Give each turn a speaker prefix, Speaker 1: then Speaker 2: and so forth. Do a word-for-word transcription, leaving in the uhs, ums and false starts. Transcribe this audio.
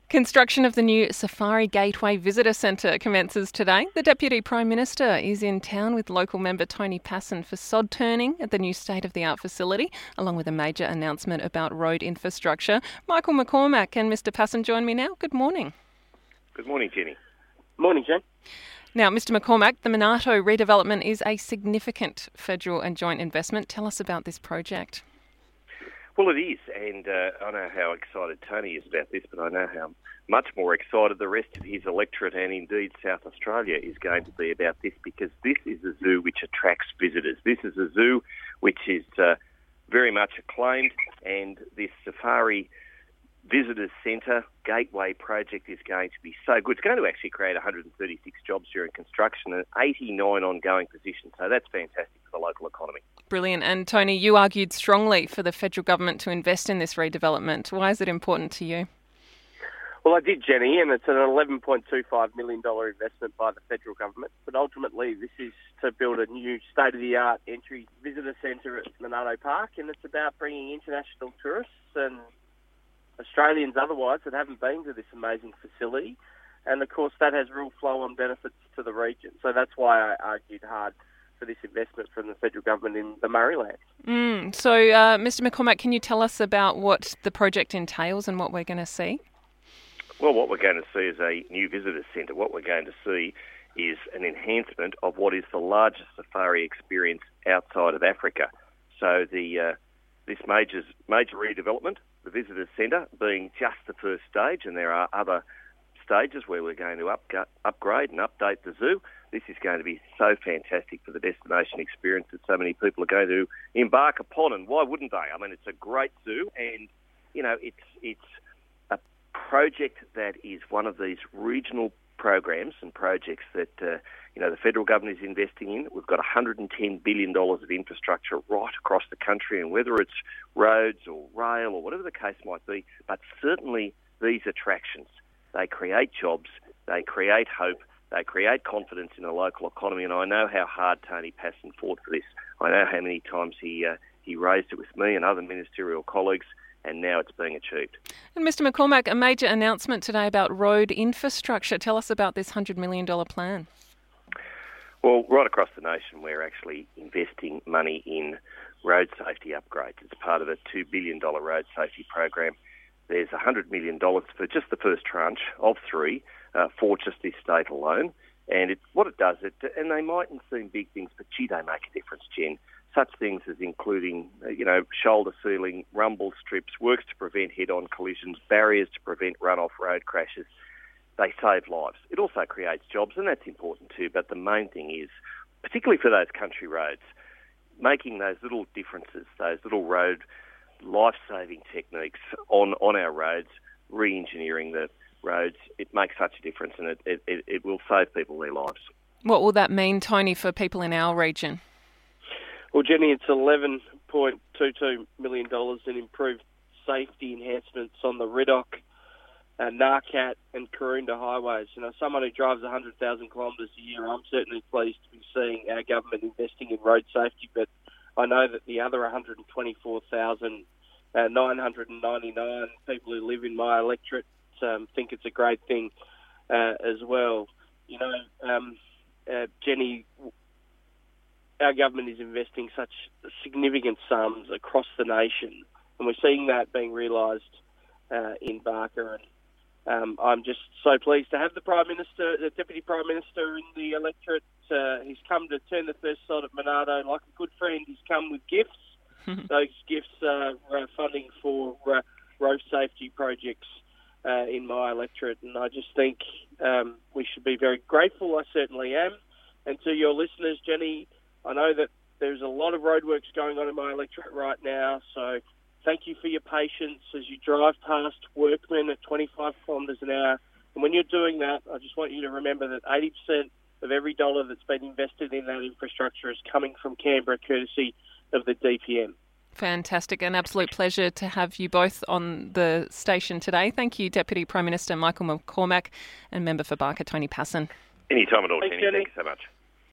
Speaker 1: Construction of the new Safari Gateway Visitor Centre commences today. The Deputy Prime Minister is in town with local member Tony Passon for sod turning at the new state-of-the-art facility, along with a major announcement about road infrastructure. Michael McCormack and Mr Passon join me now. Good morning.
Speaker 2: Good morning, Jenny.
Speaker 3: Morning, Jen.
Speaker 1: Now, Mr McCormack, the Monarto redevelopment is a significant federal and joint investment. Tell us about this project.
Speaker 2: Well, it is, and uh, I know how excited Tony is about this, but I know how much more excited the rest of his electorate and indeed South Australia is going to be about this, because this is a zoo which attracts visitors. This is a zoo which is uh, very much acclaimed, and this Safari Visitors Centre Gateway project is going to be so good. It's going to actually create one hundred thirty-six jobs during construction and eighty-nine ongoing positions, so that's fantastic for the local economy.
Speaker 1: Brilliant. And Tony, you argued strongly for the federal government to invest in this redevelopment. Why is it important to you?
Speaker 3: Well, I did, Jenny, and it's an eleven point two five million dollars investment by the federal government. But ultimately, this is to build a new state-of-the-art entry visitor centre at Monarto Park, and it's about bringing international tourists and Australians otherwise that haven't been to this amazing facility. And, of course, that has real flow-on benefits to the region. So that's why I argued hard for this investment from the federal government in the Murraylands.
Speaker 1: Mm, so, uh, Mr McCormack, can you tell us about what the project entails and what we're going to see?
Speaker 2: Well, what we're going to see is a new visitor centre. What we're going to see is an enhancement of what is the largest safari experience outside of Africa. So the uh, this major, major redevelopment, the visitor centre, being just the first stage, and there are other stages where we're going to up, upgrade and update the zoo. This is going to be so fantastic for the destination experience that so many people are going to embark upon, and why wouldn't they? I mean, it's a great zoo, and, you know, it's it's a project that is one of these regional programs and projects that, uh, you know, the federal government is investing in. We've got one hundred ten billion dollars of infrastructure right across the country, and whether it's roads or rail or whatever the case might be, but certainly these attractions, they create jobs, they create hope, they create confidence in the local economy, and I know how hard Tony Passon fought for this. I know how many times he uh, he raised it with me and other ministerial colleagues, and now it's being achieved.
Speaker 1: And Mr McCormack, a major announcement today about road infrastructure. Tell us about this one hundred million dollars plan.
Speaker 2: Well, right across the nation, we're actually investing money in road safety upgrades. It's part of a two billion dollars road safety program. There's one hundred million dollars for just the first tranche of three uh, for just this state alone. And it, what it does, it, and they mightn't seem big things, but gee, they make a difference, Jen. Such things as including, you know, shoulder sealing, rumble strips, works to prevent head-on collisions, barriers to prevent run-off road crashes. They save lives. It also creates jobs, and that's important too. But the main thing is, particularly for those country roads, making those little differences, those little road life-saving techniques on, on our roads, re-engineering the roads, it makes such a difference, and it, it, it will save people their lives.
Speaker 1: What will that mean, Tony, for people in our region?
Speaker 3: Well, Jenny, it's eleven point two two million dollars in improved safety enhancements on the Ridoc, uh, Narcat and Karoonda highways. You know, someone who drives one hundred thousand kilometres a year, I'm certainly pleased to be seeing our government investing in road safety, but I know that the other one hundred twenty-four thousand nine hundred ninety-nine people who live in my electorate um, think it's a great thing uh, as well. You know, um, uh, Jenny, our government is investing such significant sums across the nation, and we're seeing that being realised uh, in Barker. And um, I'm just so pleased to have the Prime Minister, the Deputy Prime Minister in the electorate. Uh, he's come to turn the first sod at Monarto. Like a good friend, he's come with gifts. Those gifts are uh, funding for uh, road safety projects uh, in my electorate, and I just think um, we should be very grateful. I certainly am. And to your listeners, Jenny, I know that there's a lot of roadworks going on in my electorate right now, so thank you for your patience as you drive past workmen at twenty-five kilometres an hour. And when you're doing that, I just want you to remember that eighty percent of every dollar that's been invested in that infrastructure is coming from Canberra, courtesy of the D P M.
Speaker 1: Fantastic. An absolute pleasure to have you both on the station today. Thank you, Deputy Prime Minister Michael McCormack and Member for Barker, Tony Passon.
Speaker 2: Anytime at all,
Speaker 3: Thanks,
Speaker 2: Jenny.
Speaker 3: Jenny.
Speaker 2: Thanks so much.